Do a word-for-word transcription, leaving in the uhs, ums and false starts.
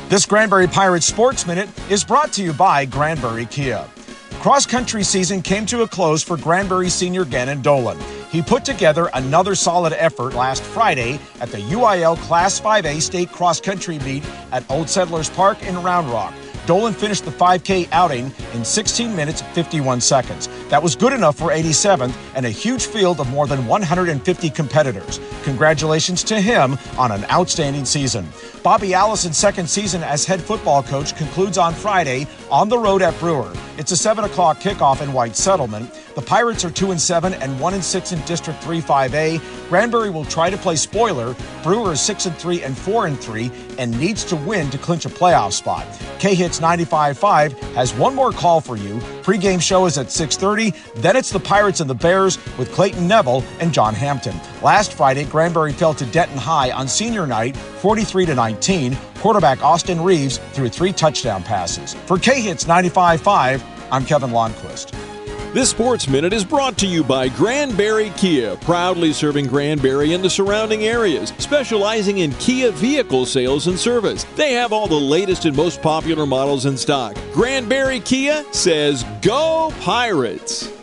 This Granbury Pirates Sports Minute is brought to you by Granbury Kia. Cross-country season came to a close for Granbury senior Gannon Dolan. He put together another solid effort last Friday at the U I L Class five A State Cross-Country Meet at Old Settlers Park in Round Rock. Dolan finished the five K outing in sixteen minutes, fifty-one seconds. That was good enough for eighty-seventh and a huge field of more than one hundred fifty competitors. Congratulations to him on an outstanding season. Bobby Allison's second season as head football coach concludes on Friday on the road at Brewer. It's a seven o'clock kickoff in White Settlement. The Pirates are two and seven and one and six in District three five A. Granbury will try to play spoiler. Brewer is six and three and four and three and needs to win to clinch a playoff spot. K-Hits ninety-five point five has one more call for you. Pre-game show is at six thirty. Then it's the Pirates and the Bears with Clayton Neville and John Hampton. Last Friday, Granbury fell to Denton High on senior night, forty-three to nineteen. Quarterback Austin Reeves threw three touchdown passes. For K-Hits ninety-five point five, I'm Kevin Lonnquist. This Sports Minute is brought to you by Granbury Kia, proudly serving Granbury and the surrounding areas, specializing in Kia vehicle sales and service. They have all the latest and most popular models in stock. Granbury Kia says, Go Pirates!